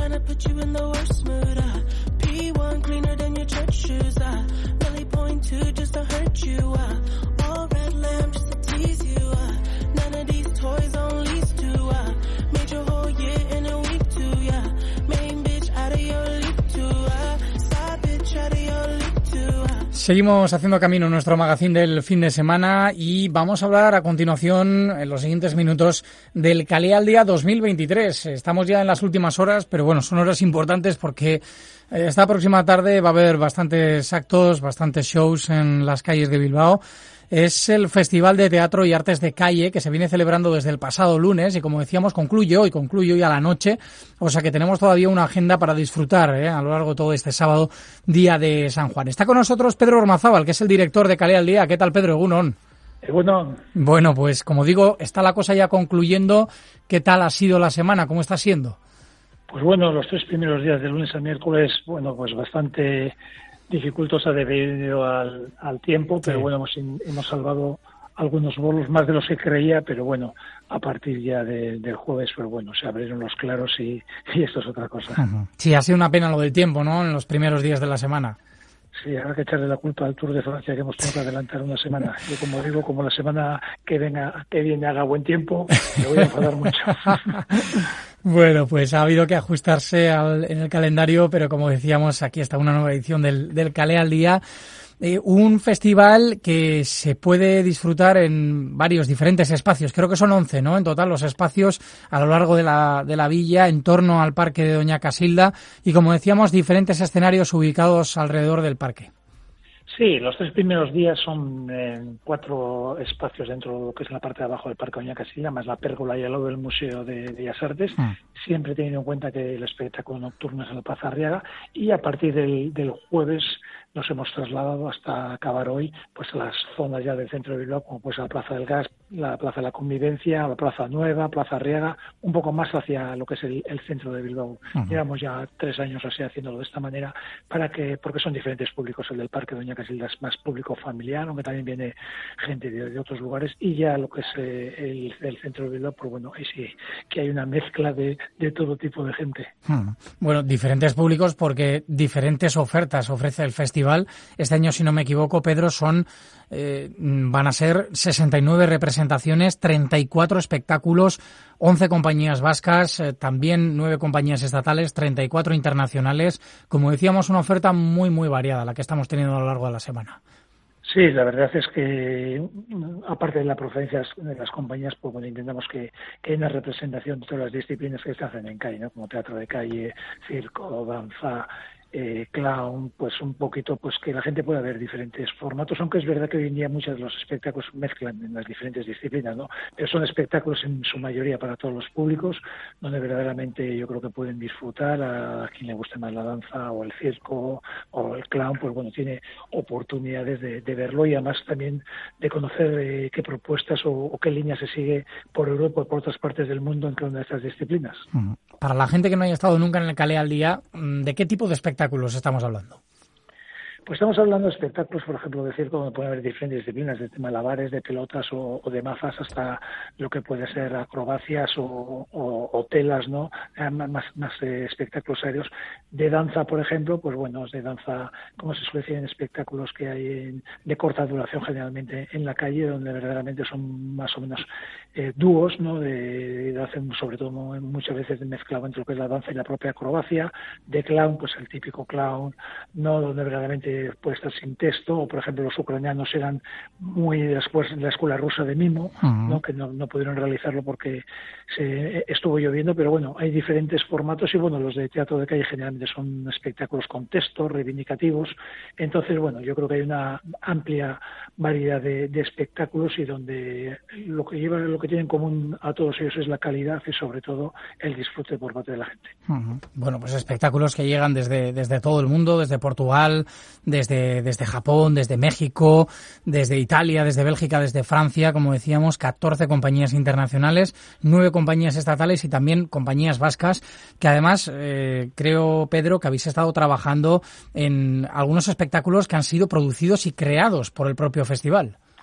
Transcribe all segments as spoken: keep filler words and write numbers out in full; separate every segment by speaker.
Speaker 1: trying to put you in the worst mood. Uh, P one cleaner than your church shoes. Uh, really point two just to hurt you. Uh, all red lamb just to tease you. Uh, none of these toys on lease to. Uh, made your whole year in a week too. Yeah, main bitch out of your league too. Uh, side bitch out of your league too. Uh,
Speaker 2: Seguimos haciendo camino en nuestro magazine del fin de semana y vamos a hablar a continuación, en los siguientes minutos, del Calais al Día dos mil veintitrés. Estamos ya en las últimas horas, pero bueno, son horas importantes porque esta próxima tarde va a haber bastantes actos, bastantes shows en las calles de Bilbao. Es el Festival de Teatro y Artes de Calle que se viene celebrando desde el pasado lunes y, como decíamos, concluye hoy, concluye hoy a la noche. O sea que tenemos todavía una agenda para disfrutar ¿eh? a lo largo de todo este sábado, día de San Juan. Está con nosotros Pedro Ormazábal, que es el director de Calais al Día. ¿Qué tal, Pedro? Egunon.
Speaker 3: Bueno.
Speaker 2: Bueno, pues como digo, está la cosa ya concluyendo. ¿Qué tal ha sido la semana? ¿Cómo está siendo?
Speaker 3: Pues bueno, los tres primeros días, de lunes a miércoles, bueno, pues bastante dificultosa debido al, al tiempo, pero sí. bueno, hemos, hemos salvado algunos bolos, más de los que creía, pero bueno, a partir ya de, del jueves, pues bueno, se abrieron los claros y, y esto es otra cosa.
Speaker 2: Uh-huh. Sí, ha sido una pena lo del tiempo, ¿no?, en los primeros días de la semana.
Speaker 3: Sí, habrá que echarle la culpa al Tour de Francia, que hemos tenido que adelantar una semana. Yo, como digo, como la semana que venga, que viene haga buen tiempo, me voy a enfadar mucho.
Speaker 2: Bueno, pues ha habido que ajustarse al, en el calendario, pero como decíamos, aquí está una nueva edición del, del Calais al Día. Eh, un festival que se puede disfrutar en varios diferentes espacios. Creo que son once, ¿no?, en total, los espacios a lo largo de la, de la villa, en torno al parque de Doña Casilda. Y, como decíamos, diferentes escenarios ubicados alrededor del parque.
Speaker 3: Sí, los tres primeros días son eh, cuatro espacios dentro de lo que es la parte de abajo del Parque Doña Casilda, más la pérgola y al lado del Museo de Bellas Artes, mm. siempre teniendo en cuenta que el espectáculo nocturno es en la Plaza Arriaga, y a partir del, del jueves nos hemos trasladado hasta acabar hoy pues a las zonas ya del centro de Bilbao, como pues la Plaza del Gas, la Plaza de la Convivencia, la Plaza Nueva, Plaza Arriaga, un poco más hacia lo que es el, el centro de Bilbao. Uh-huh. Llevamos ya tres años así haciéndolo de esta manera, para que porque son diferentes públicos. El del Parque Doña Casilda es más público familiar, aunque también viene gente de, de otros lugares, y ya lo que es eh, el, el centro de Bilbao, pues bueno, ahí sí que hay una mezcla de, de todo tipo de gente.
Speaker 2: Hmm. Bueno, diferentes públicos porque diferentes ofertas ofrece el festival. Este año, si no me equivoco, Pedro, son eh, van a ser sesenta y nueve representaciones, treinta y cuatro espectáculos, once compañías vascas, eh, también nueve compañías estatales, treinta y cuatro internacionales. Como decíamos, una oferta muy, muy variada la que estamos teniendo a lo largo de la semana.
Speaker 3: Sí, la verdad es que, aparte de la procedencia de las compañías, pues bueno, intentamos que, que haya una representación de todas las disciplinas que se hacen en calle, ¿no?, como teatro de calle, circo, danza, Eh, clown, pues un poquito, pues que la gente pueda ver diferentes formatos, aunque es verdad que hoy en día muchos de los espectáculos mezclan en las diferentes disciplinas, ¿no? Pero son espectáculos en su mayoría para todos los públicos, donde verdaderamente yo creo que pueden disfrutar. A quien le guste más la danza o el circo o el clown, pues bueno, tiene oportunidades de, de verlo, y además también de conocer eh, qué propuestas o, o qué línea se sigue por Europa o por otras partes del mundo en cada una de estas disciplinas.
Speaker 2: Para la gente que no haya estado nunca en el Calais al Día, ¿de qué tipo de espectáculos estamos hablando?
Speaker 3: Pues estamos hablando de espectáculos, por ejemplo, de circo, donde pueden haber diferentes disciplinas, desde malabares, de pelotas o, o de mazas, hasta lo que puede ser acrobacias o, o, o telas, ¿no? Más, más eh, espectáculos aéreos. De danza, por ejemplo, pues bueno, de danza, como se suele decir, en espectáculos que hay en, de corta duración, generalmente en la calle, donde verdaderamente son más o menos eh, dúos, ¿no? De, de hacen sobre todo muchas veces mezclado entre lo que es la danza y la propia acrobacia. De clown, pues el típico clown, ¿no?, donde verdaderamente puede estar sin texto, o por ejemplo los ucranianos eran muy después en la escuela rusa de mimo, uh-huh. ¿no?, que no, no pudieron realizarlo porque se estuvo lloviendo, pero bueno, hay diferentes formatos, y bueno, los de teatro de calle generalmente son espectáculos con texto, reivindicativos. Entonces, bueno, yo creo que hay una amplia variedad de, de espectáculos, y donde lo que lleva, lo que tienen en común a todos ellos es la calidad y sobre todo el disfrute por parte de la gente.
Speaker 2: Uh-huh. Bueno, pues espectáculos que llegan desde, desde todo el mundo, desde Portugal, desde, desde Japón, desde México, desde Italia, desde Bélgica, desde Francia, como decíamos, catorce compañías internacionales, nueve compañías estatales y también compañías vascas, que además eh, creo, Pedro, que habéis estado trabajando en algunos espectáculos que han sido producidos y creados por el propio festival.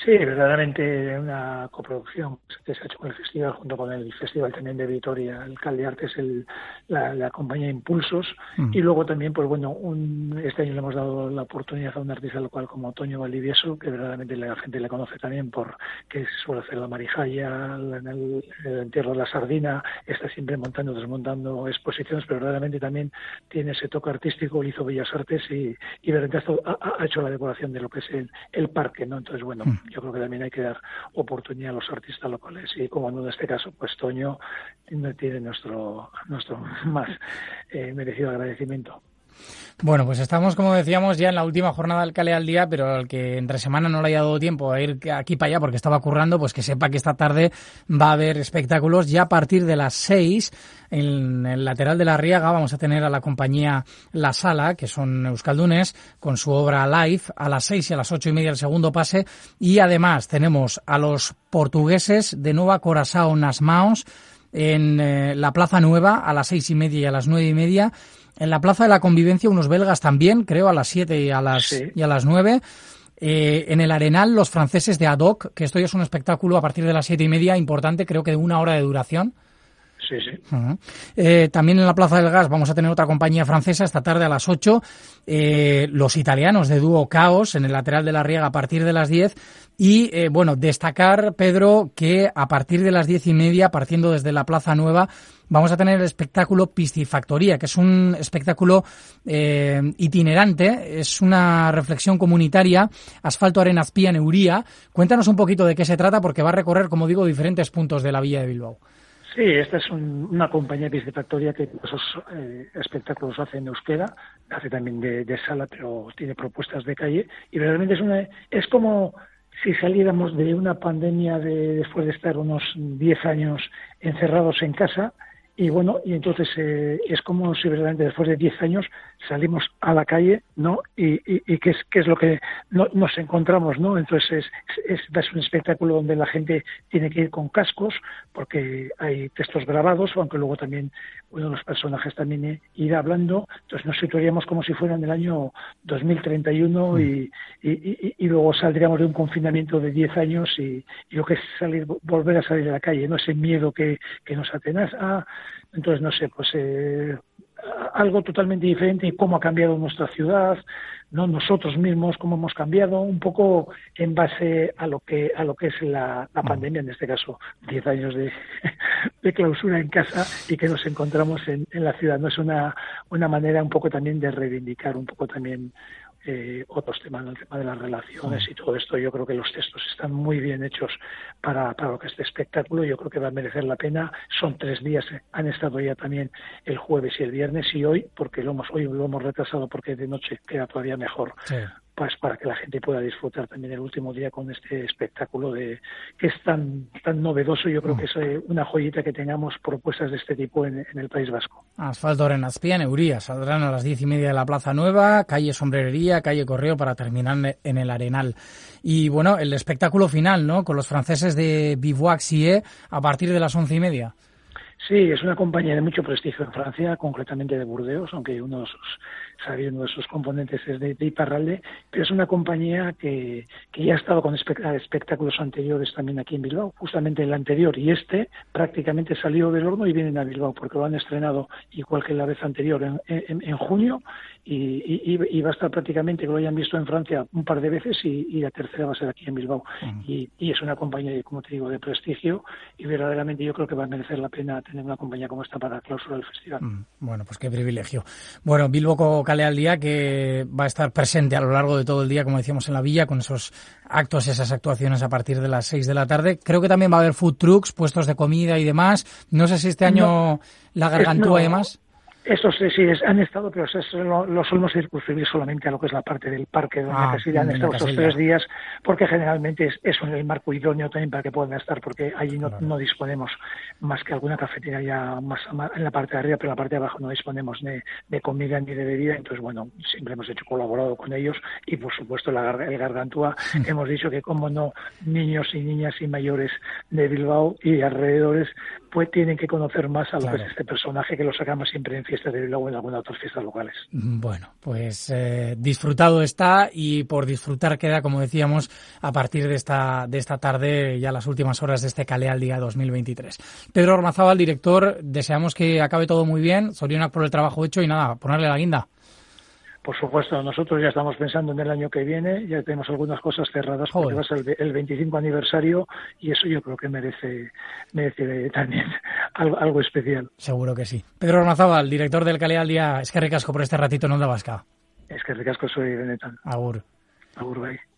Speaker 3: Sí, verdaderamente una coproducción que se ha hecho con el festival, junto con el festival también de Vitoria, el Caldearte es el, la, la compañía Impulsos, mm. y luego también, pues bueno, un, este año le hemos dado la oportunidad a un artista local como Toño Valdivieso, que verdaderamente la gente le conoce también por que suele hacer la marijaya, en el, el entierro de la sardina, está siempre montando, desmontando exposiciones, pero verdaderamente también tiene ese toque artístico, hizo Bellas Artes y, y verdaderamente ha, ha hecho la decoración de lo que es el, el parque, ¿no? Entonces, bueno, mm. yo creo que también hay que dar oportunidad a los artistas locales y como en este caso pues Toño tiene nuestro nuestro más eh, merecido agradecimiento.
Speaker 2: Bueno, pues estamos, como decíamos, ya en la última jornada del Calea al Día, pero al que entre semana no le haya dado tiempo a ir aquí para allá porque estaba currando, pues que sepa que esta tarde va a haber espectáculos ya a partir de las seis. En el lateral de la Riaga vamos a tener a la compañía La Sala, que son euskaldunes, con su obra Live, a las seis y a las ocho y media el segundo pase, y además tenemos a los portugueses de Nova Corazao Nas Maos en eh, la Plaza Nueva a las seis y media y a las nueve y media. En la Plaza de la Convivencia unos belgas también, creo, a las siete y a las, sí. y a las nueve. Eh, en el Arenal los franceses de Ad Hoc, que esto ya es un espectáculo a partir de las siete y media, importante, creo que de una hora de duración.
Speaker 3: Sí, sí.
Speaker 2: Uh-huh. Eh, también en la Plaza del Gas vamos a tener otra compañía francesa esta tarde a las ocho. Eh, los italianos de dúo Caos en el lateral de la Riega a partir de las diez. Y, eh, bueno, destacar, Pedro, que a partir de las diez y media, partiendo desde la Plaza Nueva, vamos a tener el espectáculo Piscifactoría, que es un espectáculo eh, itinerante, es una reflexión comunitaria, Asfalto Arena Azpía Neuría. Cuéntanos un poquito de qué se trata, porque va a recorrer, como digo, diferentes puntos de la Villa de Bilbao.
Speaker 3: Sí, esta es un, una compañía piscifactoria que esos eh, espectáculos hace en euskera, hace también de, de sala, pero tiene propuestas de calle, y realmente es una es como si saliéramos de una pandemia de, después de estar unos diez años encerrados en casa. Y bueno, y entonces eh, es como si verdaderamente después de diez años salimos a la calle, ¿no? Y, y, y qué es qué es lo que no, nos encontramos, ¿no? Entonces es, es, es un espectáculo donde la gente tiene que ir con cascos porque hay textos grabados, aunque luego también uno de los personajes también eh, irá hablando. Entonces nos situaríamos como si fuera en el año dos mil treinta y uno y, y, y, y luego saldríamos de un confinamiento de diez años y, y lo que es salir, volver a salir a la calle, ¿no? Ese miedo que, que nos atenaza. Entonces, no sé, pues eh, algo totalmente diferente y cómo ha cambiado nuestra ciudad, no nosotros mismos, cómo hemos cambiado, un poco en base a lo que a lo que es la, la pandemia, en este caso, diez años de, de clausura en casa y que nos encontramos en, en la ciudad. No es una, una manera un poco también de reivindicar un poco también Eh, otros temas, el tema de las relaciones y todo esto. Yo creo que los textos están muy bien hechos para, para lo que es este espectáculo. Yo creo que va a merecer la pena. Son tres días, eh. han estado ya también el jueves y el viernes y hoy, porque lo hemos hoy lo hemos retrasado porque de noche queda todavía mejor. Sí. Pues para que la gente pueda disfrutar también el último día con este espectáculo de que es tan tan novedoso. Yo creo que es eh, una joyita que tengamos propuestas de este tipo en, en el País Vasco.
Speaker 2: Asfalto Arena Azpía Neuría saldrán a las diez y media de la Plaza Nueva, calle Sombrerería, calle Correo, para terminar en el Arenal. Y bueno, el espectáculo final, ¿no? Con los franceses de Bivouac Sié a partir de las once y media.
Speaker 3: Sí, es una compañía de mucho prestigio en Francia, concretamente de Burdeos, aunque uno de sus, sabe, uno de sus componentes es de, de Iparralde, pero es una compañía que, que ya ha estado con espectáculos anteriores también aquí en Bilbao. Justamente el anterior y este prácticamente salió del horno y vienen a Bilbao, porque lo han estrenado igual que la vez anterior en, en, en junio y, y, y va a estar prácticamente, que lo hayan visto en Francia un par de veces y, y la tercera va a ser aquí en Bilbao. Uh-huh. Y, y es una compañía, como te digo, de prestigio y verdaderamente yo creo que va a merecer la pena tener una compañía como esta para clausura del festival.
Speaker 2: Bueno, pues qué privilegio. Bueno, Bilbo Calea al Día, que va a estar presente a lo largo de todo el día, como decíamos, en la villa, con esos actos, esas actuaciones a partir de las seis de la tarde. Creo que también va a haber food trucks, puestos de comida y demás. No sé si este año no, la Gargantúa no. y demás.
Speaker 3: Estos sí, sí han estado, pero eso lo, lo solemos circunscribir solamente a lo que es la parte del parque donde ah, casi han estado estos tres días, porque generalmente es, es el marco idóneo también para que puedan estar, porque allí no, claro. no disponemos más que alguna cafetería ya más, más en la parte de arriba, pero en la parte de abajo no disponemos de, de comida ni de bebida. Entonces, bueno, siempre hemos hecho colaborado con ellos y, por supuesto, la, el Gargantúa. Sí. Hemos dicho que, como no, niños y niñas y mayores de Bilbao y alrededores pues tienen que conocer más a lo claro. que es este personaje, que lo sacamos siempre en fiesta de Bilbao o en algunas otras fiestas locales.
Speaker 2: Bueno, pues eh, disfrutado está y por disfrutar queda, como decíamos, a partir de esta de esta tarde, ya las últimas horas de este Kalealdia dos mil veintitrés. Pedro Ormazábal, director, deseamos que acabe todo muy bien, zorionak por el trabajo hecho y nada, ponerle la guinda.
Speaker 3: Por supuesto, nosotros ya estamos pensando en el año que viene, ya tenemos algunas cosas cerradas porque va a ser el veinticinco aniversario y eso yo creo que merece merece también algo, algo especial.
Speaker 2: Seguro que sí. Pedro Ormazábal, director del Kalealdia, eskerrik asko por este ratito en Onda Vasca.
Speaker 3: Eskerrik asko soy Benetan.
Speaker 2: Agur.
Speaker 3: Agur, bai.